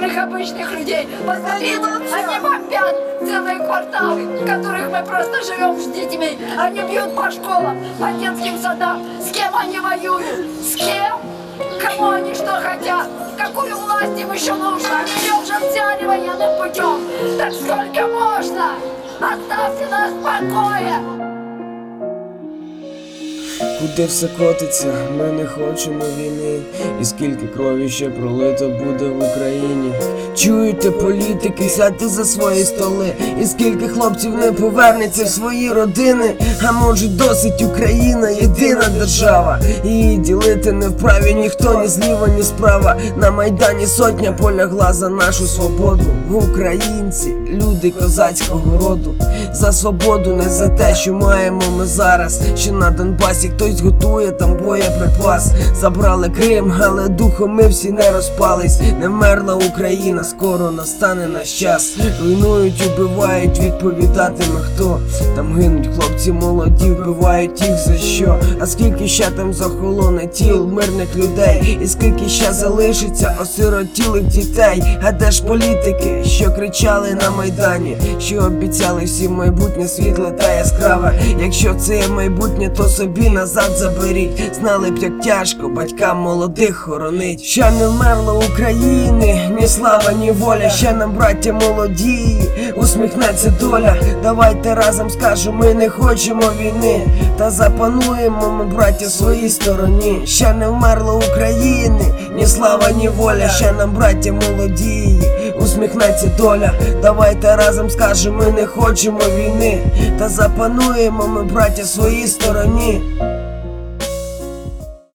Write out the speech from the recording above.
мирных обычных людей. Посмотрите, они бомбят целые кварталы, в которых мы просто живем с детьми. Они бьют по школам, по детским садам. С кем они воюют? С кем? Кому они что хотят? Какую власть им еще нужно? Они уже взяли военным путем. Так сколько можно? Оставьте нас в покое! Куди все котиться, ми не хочемо війни. І скільки крові ще пролито буде в Україні. Чуєте, політики, сядьте за свої столи. І скільки хлопців не повернеться в свої родини. А може досить, Україна єдина держава. Її ділити не вправі ніхто, ні зліва, ні справа. На Майдані сотня полягла за нашу свободу. Українці, люди козацького роду. За свободу, не за те, що маємо ми зараз. Що на Донбасі хтось готує там боєприпас. Забрали Крим, але духом ми всі не розпались. Не вмерла Україна, скоро настане наш час. Руйнують, убивають, відповідатиме хто. Там гинуть хлопці молоді, вбивають їх за що. А скільки ще там захолоне тіл мирних людей. І скільки ще залишиться осиротілих дітей. А де ж політики, що кричали на Майдані, що обіцяли всім майбутнє світле та яскраве. Якщо це є майбутнє, то собі назад заберіть. Знали б, як тяжко батькам молодих хоронить. Ще не вмерла України, ні слава, ні воля. Ще нам, браття молоді, усміхнеться доля. Давайте разом скажемо, ми не хочемо війни. Та запануємо ми, браття, в своїй стороні. Ще не вмерла України, ні слава, ні воля. Ще нам, браття молоді, усміхнеться доля. Давайте разом скажемо, ми не хочемо війни. Та запануємо ми, браття, в своїй стороні.